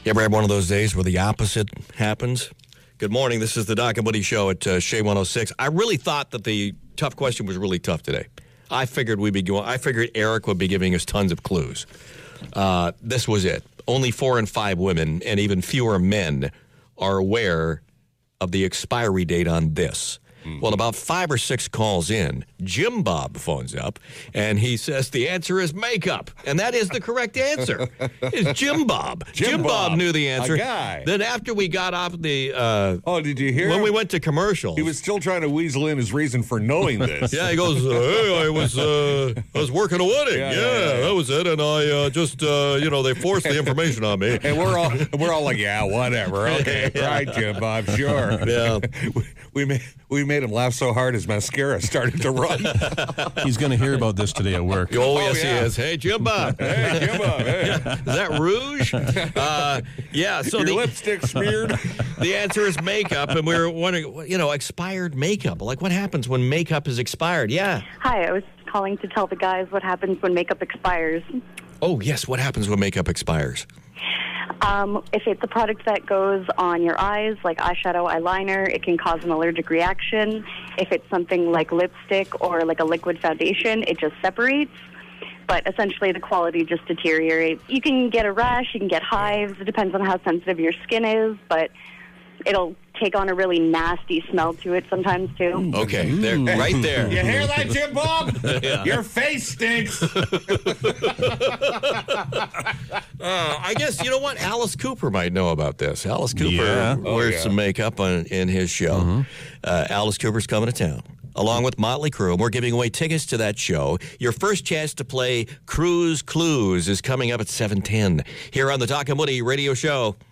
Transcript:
You ever have one of those days where the opposite happens? Good morning. This is the Doc and Woody Show at Shea 106. I really thought that the tough question was really tough today. I figured Eric would be giving us tons of clues. This was it. Only 4 in 5 women and even fewer men are aware of the expiry date on this. Well, about 5 or 6 calls in, Jim Bob phones up, and he says the answer is makeup. And that is the correct answer. It's Jim Bob. Jim Bob knew the answer. A guy. Then after we got off the... did you hear when him? we went to commercials... He was still trying to weasel in his reason for knowing this. Yeah, he goes, hey, I was working a wedding. Yeah, that was it. And I just, they forced the information on me. And we're all like, yeah, whatever. Okay, right, Jim Bob, sure. Yeah. We made him laugh so hard his mascara started to run. He's going to hear about this today at work. Oh, yes, he is. Hey, Jim Bob. Hey, Jim Bob. Hey. Is that rouge? So your lipstick smeared? The answer is makeup, and we were wondering, expired makeup. Like, what happens when makeup is expired? Yeah. Hi, I was calling to tell the guys what happens when makeup expires. Oh, yes, what happens when makeup expires? If it's a product that goes on your eyes, like eyeshadow, eyeliner, it can cause an allergic reaction. If it's something like lipstick or like a liquid foundation, it just separates. But essentially, the quality just deteriorates. You can get a rash, you can get hives. It depends on how sensitive your skin is, but it'll take on a really nasty smell to it sometimes, too. Okay, there, right there. You hear that, Jim Bob? Yeah. Your face stinks. I guess, you know what? Alice Cooper might know about this. Alice Cooper wears some makeup in his show. Mm-hmm. Alice Cooper's coming to town, along with Motley Crue. We're giving away tickets to that show. Your first chance to play Cruise Clues is coming up at 7:10 here on the Doc and Woody Radio Show.